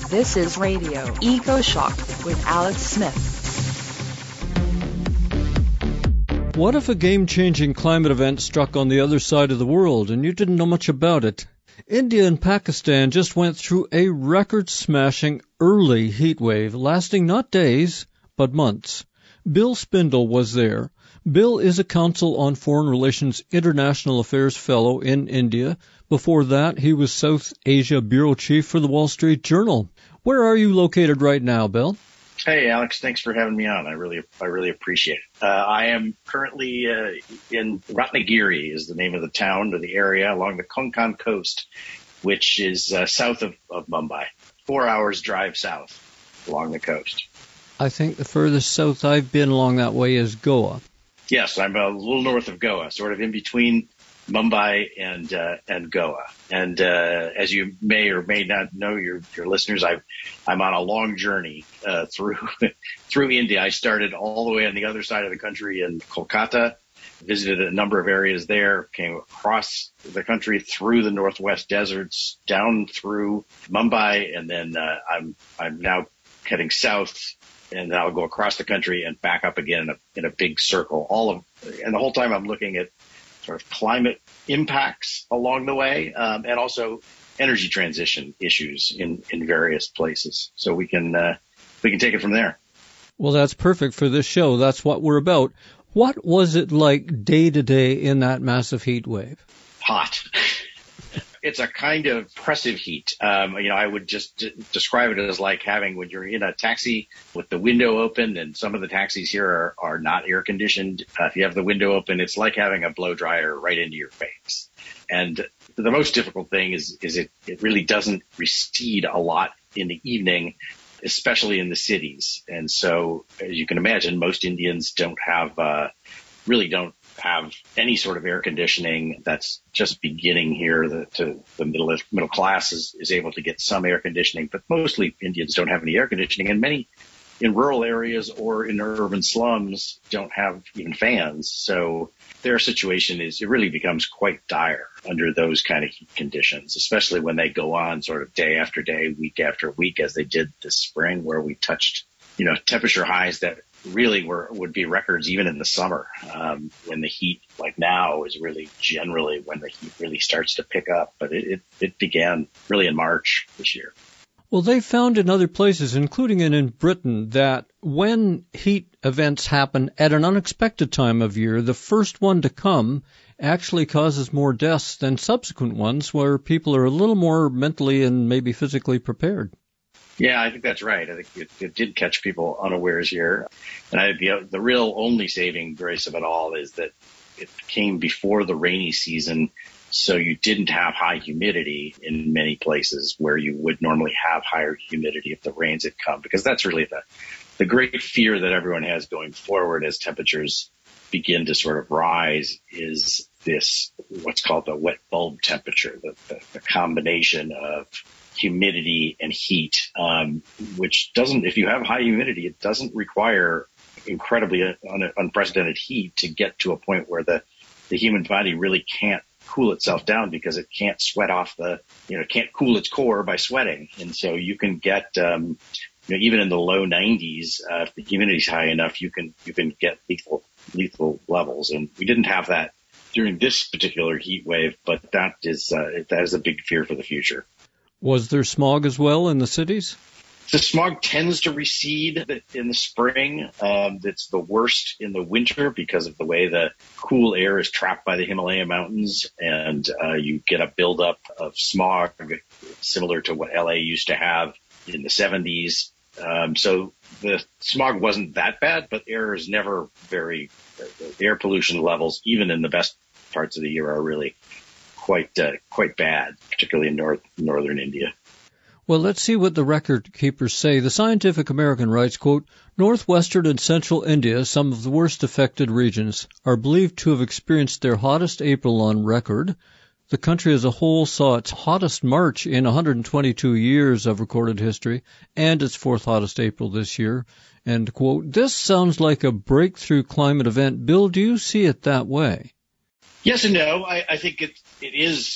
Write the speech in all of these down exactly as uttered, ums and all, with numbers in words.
This is Radio EcoShock with Alex Smith. What if a game-changing climate event struck on the other side of the world and you didn't know much about it? India and Pakistan just went through a record-smashing early heat wave lasting not days, but months. Bill Spindle was there. Bill is a Council on Foreign Relations International Affairs Fellow in India. Before that, he was South Asia Bureau Chief for the Wall Street Journal. Where are you located right now, Bill? Hey, Alex, thanks for having me on. I really, I really appreciate it. Uh, I am currently uh, in Ratnagiri is the name of the town or the area along the Konkan coast, which is uh, south of, of Mumbai. Four hours drive south along the coast. I think the furthest south I've been along that way is Goa. Yes, I'm a little north of Goa, sort of in between Mumbai and uh, and Goa. And uh, as you may or may not know, your your listeners, I've, I'm on a long journey uh, through through India. I started all the way on the other side of the country in Kolkata, visited a number of areas there, came across the country through the Northwest deserts, down through Mumbai, and then uh, I'm I'm now heading south. And then I'll go across the country and back up again in a, in a big circle. All of, and the whole time I'm looking at sort of climate impacts along the way, um, and also energy transition issues in, in various places. So we can uh, we can take it from there. Well, that's perfect for this show. That's what we're about. What was it like day to day in that massive heat wave? Hot. It's a kind of oppressive heat. Um, you know, I would just d- describe it as like having when you're in a taxi with the window open, and some of the taxis here are, are not air conditioned. Uh, if you have the window open, it's like having a blow dryer right into your face. And the most difficult thing is, is it, it really doesn't recede a lot in the evening, especially in the cities. And so, as you can imagine, most Indians don't have, uh, really don't have any sort of air conditioning. That's just beginning here. The, to the middle middle class is, is able to get some air conditioning, but mostly Indians don't have any air conditioning, and many in rural areas or in urban slums don't have even fans. So their situation is, it really becomes quite dire under those kind of heat conditions, especially when they go on sort of day after day, week after week, as they did this spring, where we touched, you know, temperature highs that really were would be records even in the summer, um, when the heat, like now, is really generally when the heat really starts to pick up. But it, it, it began really in March this year. Well, they found in other places, including in, in Britain, that when heat events happen at an unexpected time of year, the first one to come actually causes more deaths than subsequent ones, where people are a little more mentally and maybe physically prepared. Yeah, I think that's right. I think it, it did catch people unawares here. And I, the, the real only saving grace of it all is that it came before the rainy season, so you didn't have high humidity in many places where you would normally have higher humidity if the rains had come, because that's really the, the great fear that everyone has going forward as temperatures begin to sort of rise, is this, what's called the wet bulb temperature, the, the, the combination of humidity and heat, um, which doesn't, if you have high humidity, it doesn't require incredibly un- unprecedented heat to get to a point where the, the human body really can't cool itself down, because it can't sweat off the, you know, it can't cool its core by sweating. And so you can get, um, you know, even in the low nineties, uh, if the humidity is high enough, you can, you can get lethal, lethal levels. And we didn't have that during this particular heat wave, but that is, uh, that is a big fear for the future. Was there smog as well in the cities? The smog tends to recede in the spring. Um, it's the worst in the winter because of the way the cool air is trapped by the Himalaya mountains, and uh, you get a buildup of smog similar to what L A used to have in the seventies. Um, so the smog wasn't that bad, but air is never very, the air pollution levels, even in the best parts of the year, are really quite uh, quite bad, particularly in north northern India. Well, let's see what the record keepers say. The Scientific American writes, quote, northwestern and central India, some of the worst affected regions, are believed to have experienced their hottest April on record. The country as a whole saw its hottest March in one hundred twenty-two years of recorded history, and its fourth hottest April this year. End quote. This sounds like a breakthrough climate event. Bill, do you see it that way? Yes and no. I, I think it, it is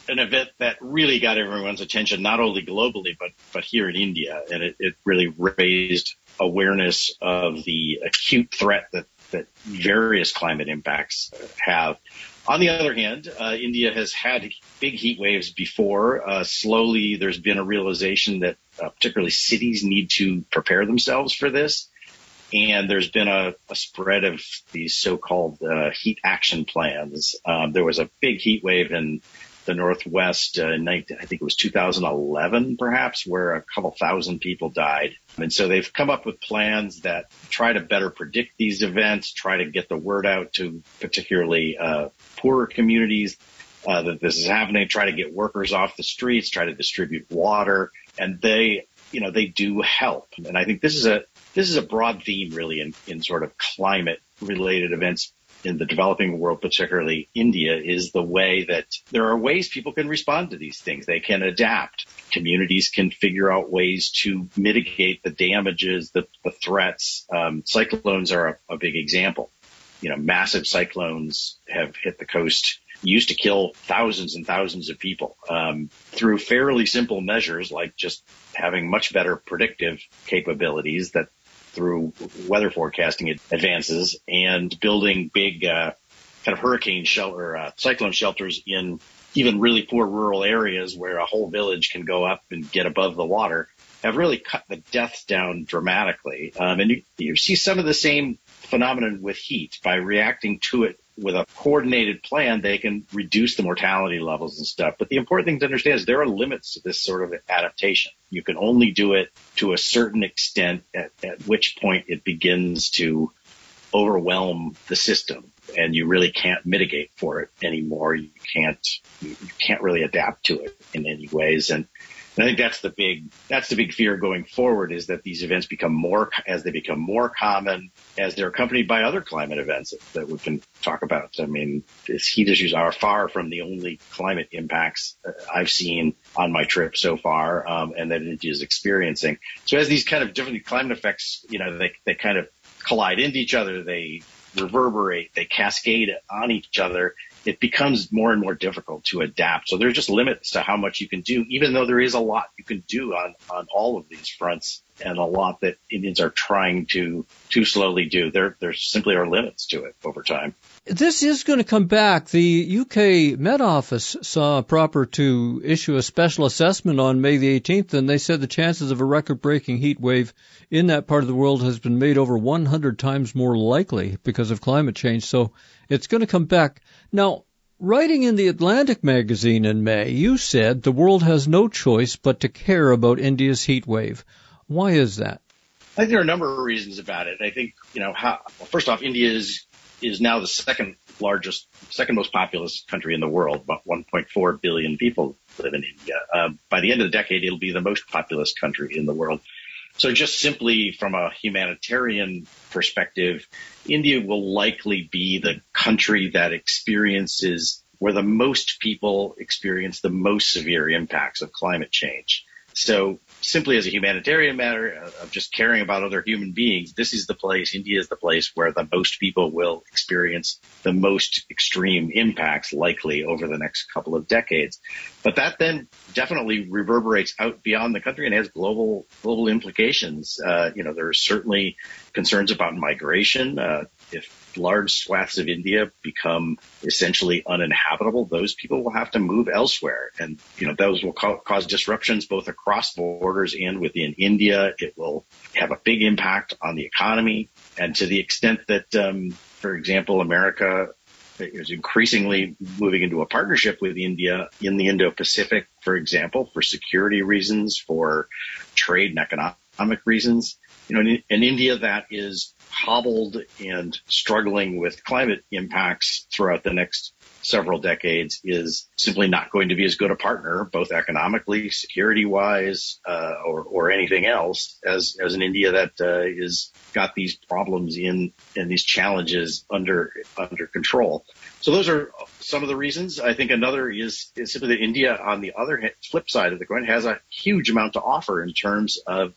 an event that really got everyone's attention, not only globally, but, but here in India. And it, it really raised awareness of the acute threat that, that various climate impacts have. On the other hand, uh, India has had big heat waves before. Uh, slowly, there's been a realization that uh, particularly cities need to prepare themselves for this. And there's been a, a spread of these so-called uh, heat action plans. Um, there was a big heat wave in the Northwest, uh, in nineteen, I think it was two thousand eleven, perhaps, where a couple thousand people died. And so they've come up with plans that try to better predict these events, try to get the word out to particularly uh, poorer communities uh, that this is happening, try to get workers off the streets, try to distribute water, and they, you know, they do help. And I think this is a this is a broad theme, really, in, in sort of climate-related events in the developing world, particularly India, is the way that there are ways people can respond to these things. They can adapt. Communities can figure out ways to mitigate the damages, the, the threats. Um, cyclones are a, a big example. You know, massive cyclones have hit the coast, used to kill thousands and thousands of people um, through fairly simple measures like just having much better predictive capabilities that through weather forecasting advances and building big uh, kind of hurricane shelter, uh, cyclone shelters in even really poor rural areas where a whole village can go up and get above the water, have really cut the deaths down dramatically. Um, and you, you see some of the same phenomenon with heat. By reacting to it with a coordinated plan, they can reduce the mortality levels and stuff. But the important thing to understand is there are limits to this sort of adaptation. You can only do it to a certain extent, at, at which point it begins to overwhelm the system, and you really can't mitigate for it anymore. You can't, you can't really adapt to it in any ways. And And I think that's the big, that's the big fear going forward, is that these events become more, as they become more common, as they're accompanied by other climate events that we can talk about. I mean, these heat issues are far from the only climate impacts I've seen on my trip so far, um, and that India is experiencing. So as these kind of different climate effects, you know, they, they kind of collide into each other, they reverberate, they cascade on each other, it becomes more and more difficult to adapt. So there's just limits to how much you can do, even though there is a lot you can do on, on all of these fronts, and a lot that Indians are trying to too slowly do. There, there simply are limits to it over time. This is going to come back. The U K Met Office saw proper to issue a special assessment on May the eighteenth, and they said the chances of a record-breaking heat wave in that part of the world has been made over one hundred times more likely because of climate change. So it's going to come back. Now, writing in the Atlantic magazine in May, you said the world has no choice but to care about India's heat wave. Why is that? I think there are a number of reasons about it. I think, you know, how, well, first off, India is, is now the second largest, second most populous country in the world. About one point four billion people live in India. Uh, by the end of the decade, it'll be the most populous country in the world. So just simply from a humanitarian perspective, India will likely be the country that experiences, where the most people experience the most severe impacts of climate change. So simply as a humanitarian matter of just caring about other human beings, this is the place, India is the place where the most people will experience the most extreme impacts likely over the next couple of decades. But that then definitely reverberates out beyond the country and has global global implications. Uh, you know, there are certainly concerns about migration. Uh, if large swaths of India become essentially uninhabitable, those people will have to move elsewhere. And, you know, those will ca- cause disruptions both across borders and within India. It will have a big impact on the economy. And to the extent that, um, for example, America is increasingly moving into a partnership with India in the Indo-Pacific, for example, for security reasons, for trade and economic reasons. You know, in, in India that is hobbled and struggling with climate impacts throughout the next several decades is simply not going to be as good a partner, both economically, security-wise, uh, or, or anything else, as, as an India that uh, is got these problems in and these challenges under under control. So those are some of the reasons. I think another is, is simply that India, on the other hand, flip side of the coin, has a huge amount to offer in terms of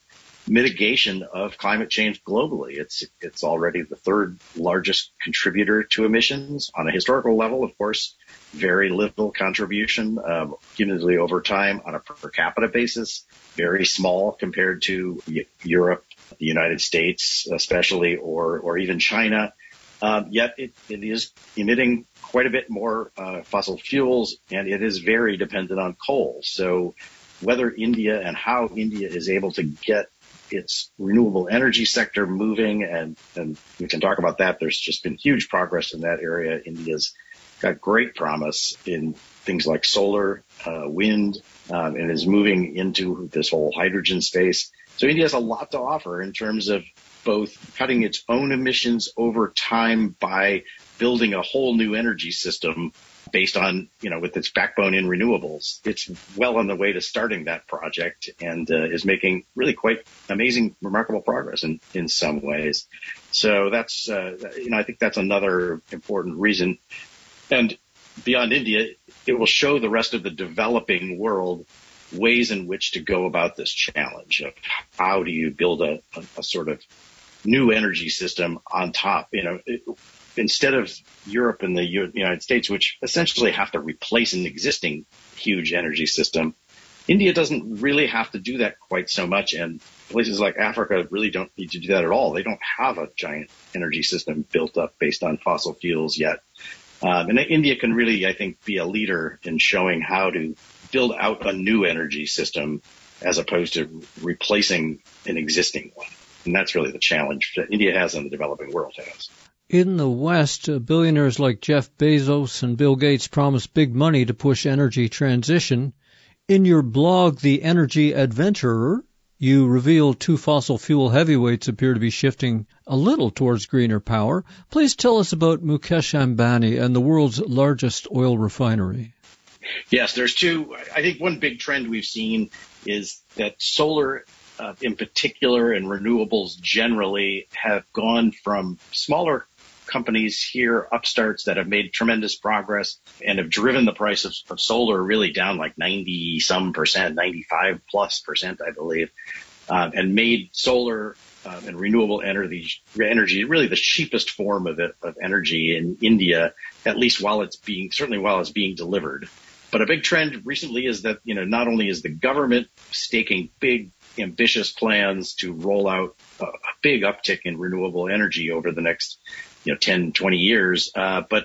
mitigation of climate change globally. It's it's already the third largest contributor to emissions on a historical level. Of course, very little contribution um, cumulatively over time on a per capita basis. Very small compared to Europe, the United States, especially, or or even China. Um, yet it, it is emitting quite a bit more uh, fossil fuels, and it is very dependent on coal. So whether India and how India is able to get its renewable energy sector moving, and, and we can talk about that. There's just been huge progress in that area. India's got great promise in things like solar, uh, wind, um, and is moving into this whole hydrogen space. So India has a lot to offer in terms of both cutting its own emissions over time by building a whole new energy system based on, you know, with its backbone in renewables. It's well on the way to starting that project and uh, is making really quite amazing, remarkable progress in, in some ways. So that's, uh, you know, I think that's another important reason. And beyond India, it will show the rest of the developing world ways in which to go about this challenge of how do you build a, a, a sort of new energy system on top, you know, it, instead of Europe and the United States, which essentially have to replace an existing huge energy system, India doesn't really have to do that quite so much. And places like Africa really don't need to do that at all. They don't have a giant energy system built up based on fossil fuels yet. Um, and India can really, I think, be a leader in showing how to build out a new energy system as opposed to replacing an existing one. And that's really the challenge that India has and the developing world has. In the West, uh, billionaires like Jeff Bezos and Bill Gates promise big money to push energy transition. In your blog, The Energy Adventurer, you reveal two fossil fuel heavyweights appear to be shifting a little towards greener power. Please tell us about Mukesh Ambani and the world's largest oil refinery. Yes, there's two. I think one big trend we've seen is that solar uh, in particular and renewables generally have gone from smaller companies here, upstarts that have made tremendous progress and have driven the price of, of solar really down like ninety some percent, ninety-five plus percent, I believe, uh, and made solar uh, and renewable energy, energy really the cheapest form of, it, of energy in India, at least while it's being, certainly while it's being delivered. But a big trend recently is that, you know, not only is the government staking big, ambitious plans to roll out a, a big uptick in renewable energy over the next, you know, ten, twenty years, uh, but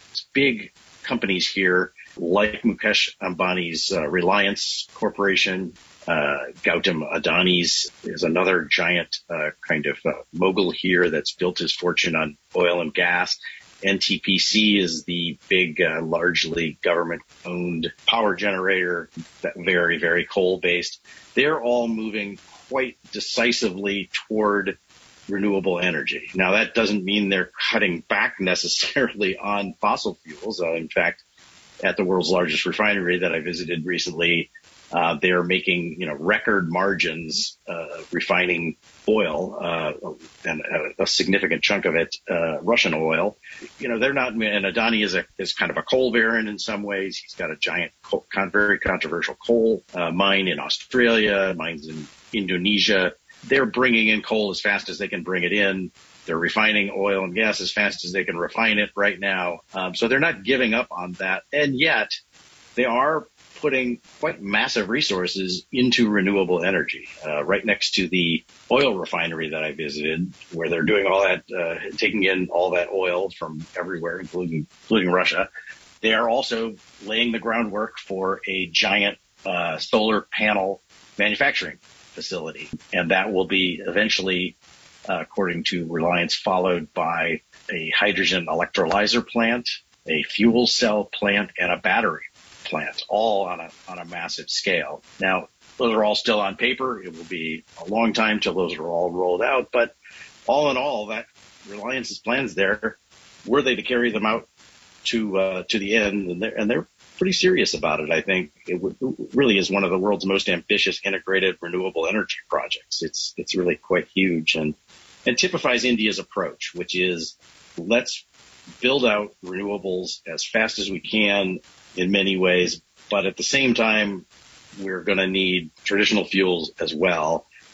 big companies here like Mukesh Ambani's uh, Reliance Corporation, uh, Gautam Adani's is another giant uh, kind of uh, mogul here that's built his fortune on oil and gas. N T P C is the big, uh, largely government-owned power generator, that very, very coal-based. They're all moving quite decisively toward renewable energy. Now, that doesn't mean they're cutting back necessarily on fossil fuels. Uh, in fact, at the world's largest refinery that I visited recently, uh, they're making, you know, record margins, uh, refining oil, uh, and a, a significant chunk of it, uh, Russian oil. You know, they're not, and Adani is a, is kind of a coal baron in some ways. He's got a giant, coal, very controversial coal, uh, mine in Australia, mines in Indonesia. They're bringing in coal as fast as they can bring it in. They're refining oil and gas as fast as they can refine it right now. Um, so they're not giving up on that. And yet they are putting quite massive resources into renewable energy, uh, right next to the oil refinery that I visited, where they're doing all that, uh, taking in all that oil from everywhere, including, including Russia. They are also laying the groundwork for a giant, uh, solar panel manufacturing facility. And that will be eventually, uh, according to Reliance, followed by a hydrogen electrolyzer plant, a fuel cell plant, and a battery plant, all on a on a massive scale. Now, those are all still on paper. It will be a long time till those are all rolled out. But all in all, that Reliance's plans there, were they to carry them out to uh, to the end, and they're, and they're pretty serious about it. I think it, would, it really is one of the world's most ambitious integrated renewable energy projects. It's it's really quite huge and and typifies India's approach, which is let's build out renewables as fast as we can in many ways, but at the same time, we're going to need traditional fuels as well.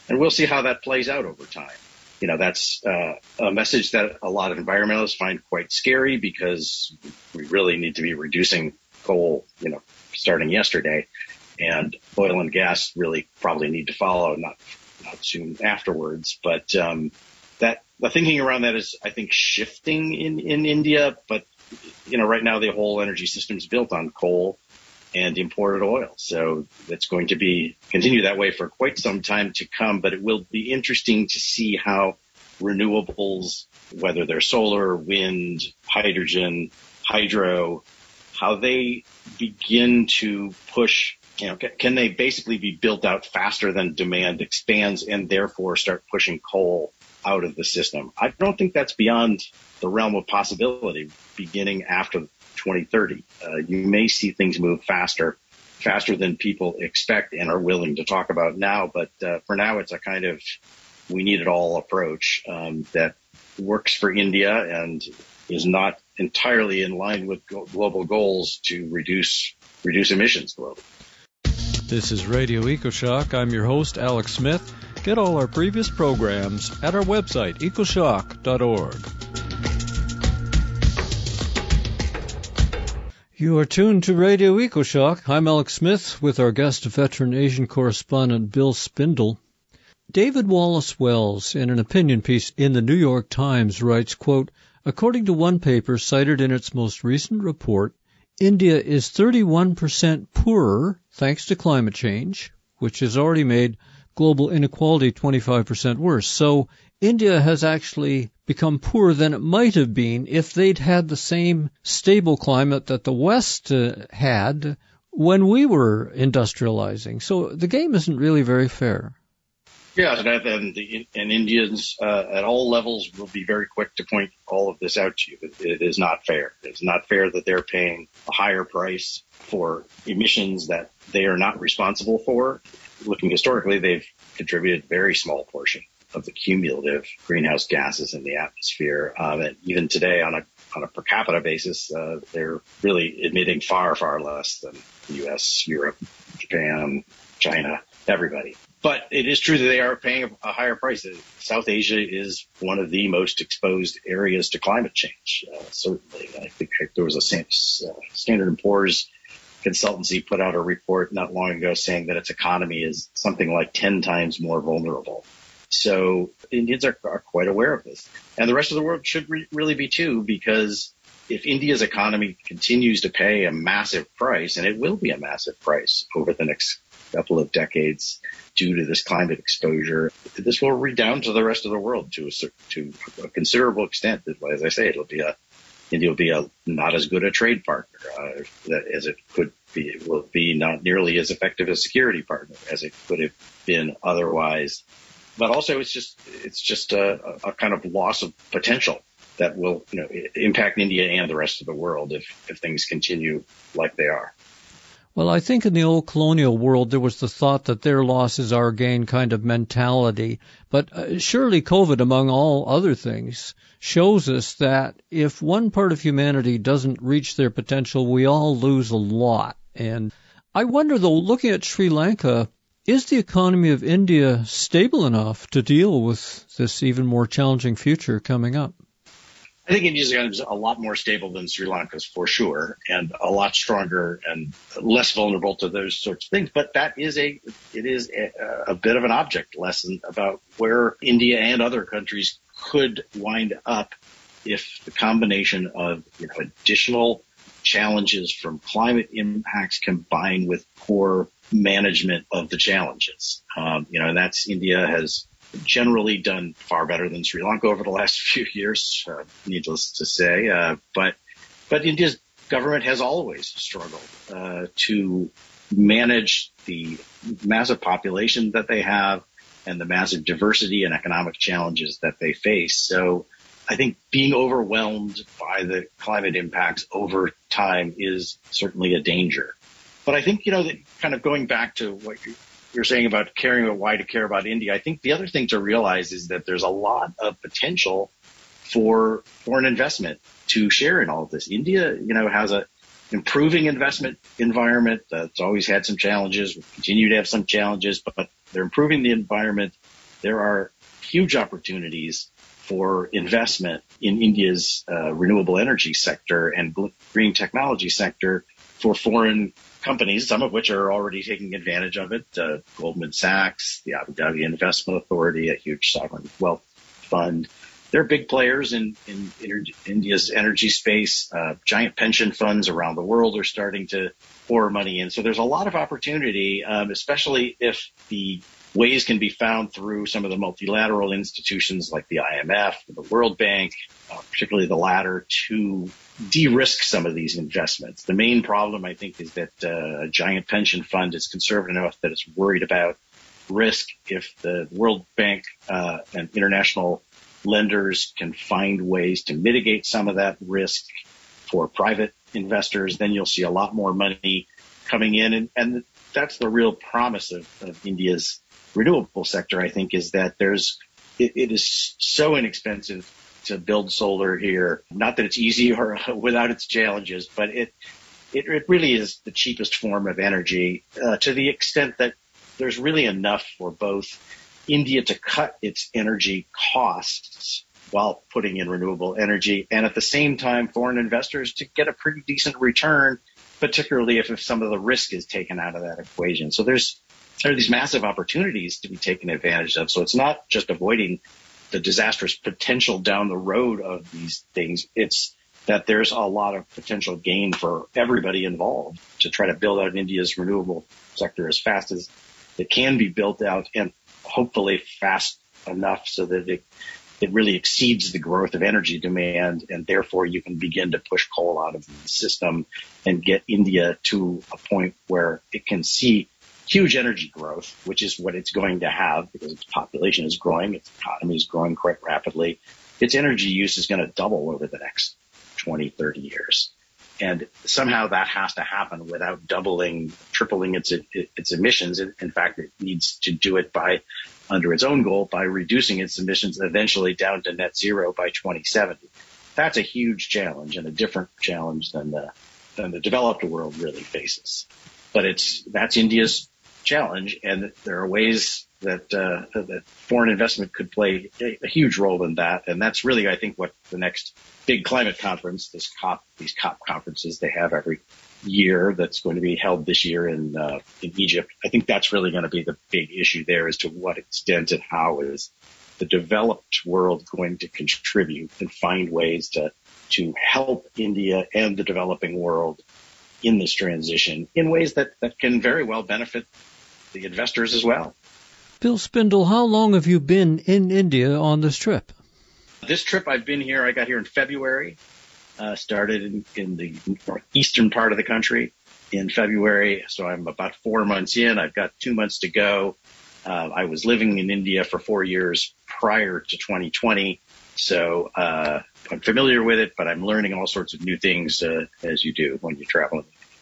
and we'll see how that plays out over time. You know, that's uh, a message that a lot of environmentalists find quite scary because we really need to be reducing coal, you know, starting yesterday, and oil and gas really probably need to follow, not not soon afterwards. But um, that the thinking around that is, I think, shifting in, in India. But, you know, right now the whole energy system is built on coal and imported oil. So it's going to be continue that way for quite some time to come. But it will be interesting to see how renewables, whether they're solar, wind, hydrogen, hydro, how they begin to push, you know, can they basically be built out faster than demand expands and therefore start pushing coal out of the system? I don't think that's beyond the realm of possibility beginning after twenty thirty. Uh, you may see things move faster, faster than people expect and are willing to talk about now. But uh, for now, it's a kind of we need it all approach um, that works for India and is not entirely in line with global goals to reduce reduce emissions globally. This is Radio EcoShock. I'm your host, Alex Smith. Get all our previous programs at our website, ecoshock dot org. You are tuned to Radio EcoShock. I'm Alex Smith with our guest, veteran Asian correspondent Bill Spindle. David Wallace Wells, in an opinion piece in the New York Times, writes, quote, according to one paper cited in its most recent report, India is thirty-one percent poorer thanks to climate change, which has already made global inequality twenty-five percent worse. So India has actually become poorer than it might have been if they'd had the same stable climate that the West uh, had when we were industrializing. So the game isn't really very fair. Yeah, and, and, the, and Indians uh, at all levels will be very quick to point all of this out to you. It, it is not fair. It's not fair that they're paying a higher price for emissions that they are not responsible for. Looking historically, they've contributed a very small portion of the cumulative greenhouse gases in the atmosphere. Um, and even today, on a on a per capita basis, uh, they're really emitting far, far less than the U S, Europe, Japan, China, everybody. But it is true that they are paying a higher price. South Asia is one of the most exposed areas to climate change, uh, certainly. I think there was a Standard and Poor's consultancy put out a report not long ago saying that its economy is something like ten times more vulnerable. So Indians are, are quite aware of this. And the rest of the world should re- really be too, because if India's economy continues to pay a massive price, and it will be a massive price over the next couple of decades due to this climate exposure, this will redound to the rest of the world to a, to a considerable extent. As I say, it'll be a India will be a not as good a trade partner uh, as it could be. It will be not nearly as effective a security partner as it could have been otherwise. But also, it's just it's just a, a kind of loss of potential that will, you know, impact India and the rest of the world if if things continue like they are. Well, I think in the old colonial world, there was the thought that their loss is our gain kind of mentality. But uh, surely COVID, among all other things, shows us that if one part of humanity doesn't reach their potential, we all lose a lot. And I wonder, though, looking at Sri Lanka, is the economy of India stable enough to deal with this even more challenging future coming up? I think India's economy is a lot more stable than Sri Lanka's for sure, and a lot stronger and less vulnerable to those sorts of things. But that is a, it is a, a bit of an object lesson about where India and other countries could wind up if the combination of, you know, additional challenges from climate impacts combined with poor management of the challenges. Um, you know, and that's India has generally done far better than Sri Lanka over the last few years, uh, needless to say. Uh, but but India's government has always struggled uh, to manage the massive population that they have and the massive diversity and economic challenges that they face. So I think being overwhelmed by the climate impacts over time is certainly a danger. But I think, you know, that kind of going back to what you you're saying about caring about why to care about India, I think the other thing to realize is that there's a lot of potential for foreign investment to share in all of this. India, you know, has a improving investment environment. Uh, it's always had some challenges, will continue to have some challenges, but they're improving the environment. there are huge opportunities for investment in India's uh, renewable energy sector and green technology sector for foreign companies, some of which are already taking advantage of it. Uh, Goldman Sachs, the Abu Dhabi Investment Authority, a huge sovereign wealth fund. They're big players in, in, in India's energy space. Uh, giant pension funds around the world are starting to pour money in. So there's a lot of opportunity, um, especially if the ways can be found through some of the multilateral institutions like the I M F, the World Bank, uh, particularly the latter, to de-risk some of these investments. The main problem, I think, is that uh, a giant pension fund is conservative enough that it's worried about risk if the World Bank uh, and international lenders can find ways to mitigate some of that risk for private investors. Then you'll see a lot more money coming in. And, and that's the real promise of, of India's renewable sector, I think, is that there's it, it is so inexpensive to build solar here. Not that it's easy or without its challenges, but it it, it really is the cheapest form of energy uh, to the extent that there's really enough for both India to cut its energy costs while putting in renewable energy, and at the same time, foreign investors to get a pretty decent return, particularly if, if some of the risk is taken out of that equation. So there's there are these massive opportunities to be taken advantage of. So it's not just avoiding the disastrous potential down the road of these things. It's that there's a lot of potential gain for everybody involved to try to build out India's renewable sector as fast as it can be built out, and hopefully fast enough so that it, it really exceeds the growth of energy demand, and therefore you can begin to push coal out of the system and get India to a point where it can see huge energy growth, which is what it's going to have because its population is growing, its economy is growing quite rapidly. Its energy use is going to double over the next twenty, thirty years. And somehow that has to happen without doubling, tripling its its emissions. In fact, it needs to do it by, under its own goal, by reducing its emissions eventually down to net zero by twenty seventy. That's a huge challenge and a different challenge than the than the developed world really faces. But it's that's India's challenge, and there are ways that uh, that foreign investment could play a, a huge role in that. And that's really, I think, what the next big climate conference, this COP, these COP conferences they have every year, that's going to be held this year in uh, in Egypt. I think that's really going to be the big issue there, as to what extent and how is the developed world going to contribute and find ways to to help India and the developing world in this transition in ways that, that can very well benefit the investors as well. Bill Spindle, how long have you been in India on this trip? This trip, I've been here, I got here in February, uh, started in, in the northeastern part of the country in February. So I'm about four months in. I've got two months to go. Uh, I was living in India for four years prior to twenty twenty. So uh, I'm familiar with it, but I'm learning all sorts of new things uh, as you do when you travel.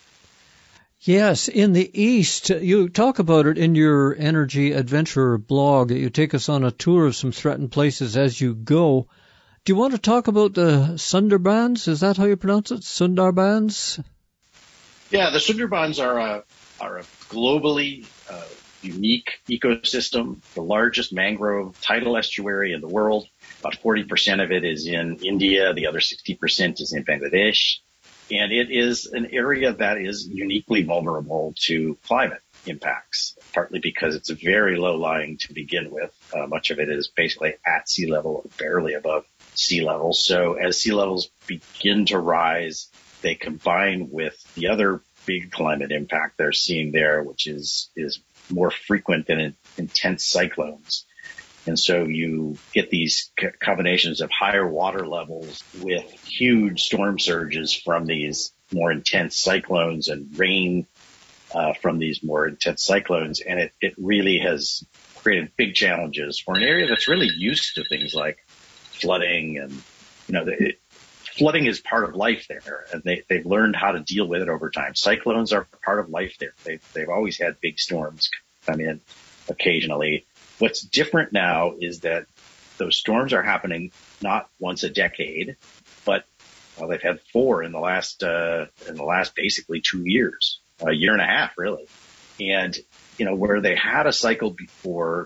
Yes, in the East, you talk about it in your Energy Adventure blog. You take us on a tour of some threatened places as you go. Do you want to talk about the Sundarbans? Is that how you pronounce it? Sundarbans? Yeah, the Sundarbans are a, are a globally uh, unique ecosystem, the largest mangrove tidal estuary in the world. About forty percent of it is in India. The other sixty percent is in Bangladesh. And it is an area that is uniquely vulnerable to climate impacts, partly because it's very low-lying to begin with. Uh, much of it is basically at sea level or barely above sea level. So as sea levels begin to rise, they combine with the other big climate impact they're seeing there, which is, is more frequent than in, intense cyclones. And so you get these combinations of higher water levels with huge storm surges from these more intense cyclones and rain uh, from these more intense cyclones. And it, it really has created big challenges for an area that's really used to things like flooding. And, you know, the, it, flooding is part of life there, and they, they've learned how to deal with it over time. Cyclones are part of life there. They, they've always had big storms come in occasionally. What's different now is that those storms are happening not once a decade, but well, they've had four in the last uh, in the last basically two years, a year and a half really. And you know, where they had a cycle before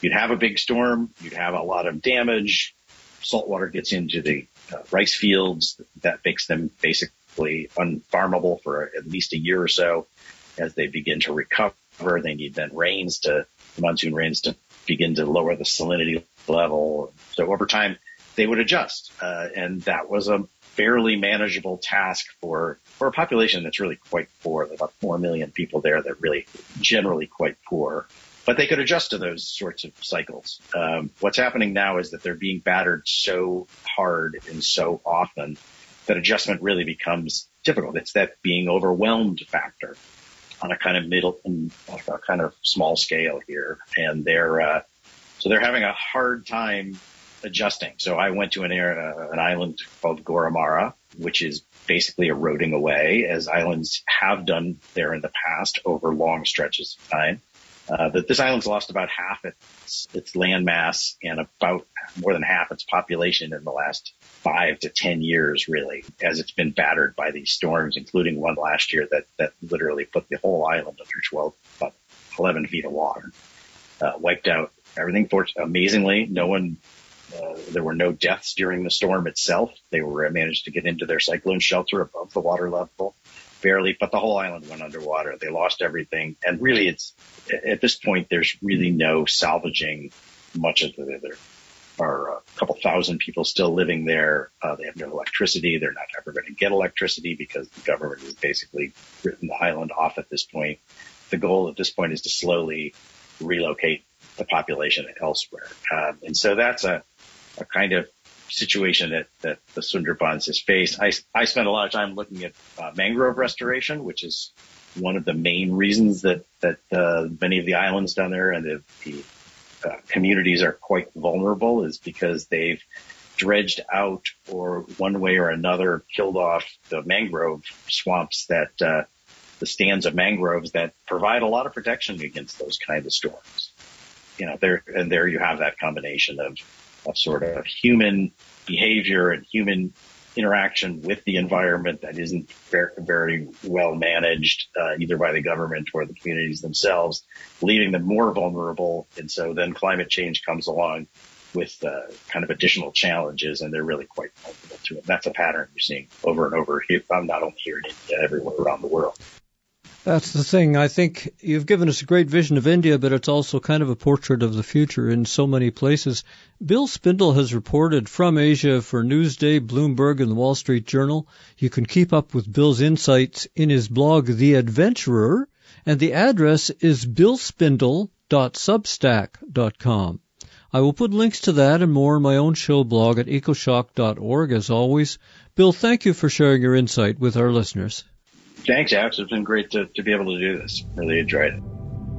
you'd have a big storm, you'd have a lot of damage, saltwater gets into the uh, rice fields, that makes them basically unfarmable for at least a year or so. As they begin to recover, they need then rains to, monsoon rains to begin to lower the salinity level. So over time, they would adjust. Uh, and that was a fairly manageable task for, for a population that's really quite poor. There are about four million people there that are really generally quite poor. But they could adjust to those sorts of cycles. Um, what's happening now is that they're being battered so hard and so often that adjustment really becomes difficult. It's that being overwhelmed factor on a kind of middle, a kind of small scale here. And they're, uh, so they're having a hard time adjusting. So I went to an, uh, an island called Goramara, which is basically eroding away, as islands have done there in the past over long stretches of time. Uh, that this island's lost about half its, its land mass and about more than half its population in the last five to ten years, really, as it's been battered by these storms, including one last year that, that literally put the whole island under twelve, about eleven feet of water, uh, wiped out everything. For, amazingly, no one, uh, there were no deaths during the storm itself. They were managed to get into their cyclone shelter above the water level. Barely, but the whole island went underwater. They lost everything. And really, it's, at this point, there's really no salvaging much of the, there are a couple thousand people still living there. Uh, they have no electricity. They're not ever going to get electricity because the government has basically written the island off at this point. The goal at this point is to slowly relocate the population elsewhere. Um, and so that's a, a kind of situation that, that the Sundarbans has faced. I, I spent a lot of time looking at uh, mangrove restoration, which is one of the main reasons that, that uh, many of the islands down there and the, the uh, communities are quite vulnerable, is because they've dredged out or one way or another killed off the mangrove swamps that uh, the stands of mangroves that provide a lot of protection against those kinds of storms. You know, there and there you have that combination of of sort of human behavior and human interaction with the environment that isn't very, very well managed, uh, either by the government or the communities themselves, leaving them more vulnerable. And so then climate change comes along with uh, kind of additional challenges, and they're really quite vulnerable to it. That's a pattern you're seeing over and over here, not only here in India, everywhere around the world. That's the thing. I think you've given us a great vision of India, but it's also kind of a portrait of the future in so many places. Bill Spindle has reported from Asia for Newsday, Bloomberg, and the Wall Street Journal. You can keep up with Bill's insights in his blog, The Adventurer, and the address is bill spindle dot substack dot com. I will put links to that and more in my own show blog at ecoshock dot org, as always. Bill, thank you for sharing your insight with our listeners. Thanks, Alex. It's been great to, to be able to do this. Really enjoyed it.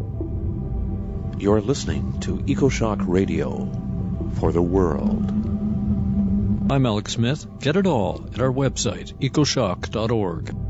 You're listening to EcoShock Radio for the world. I'm Alex Smith. Get it all at our website, ecoshock dot org.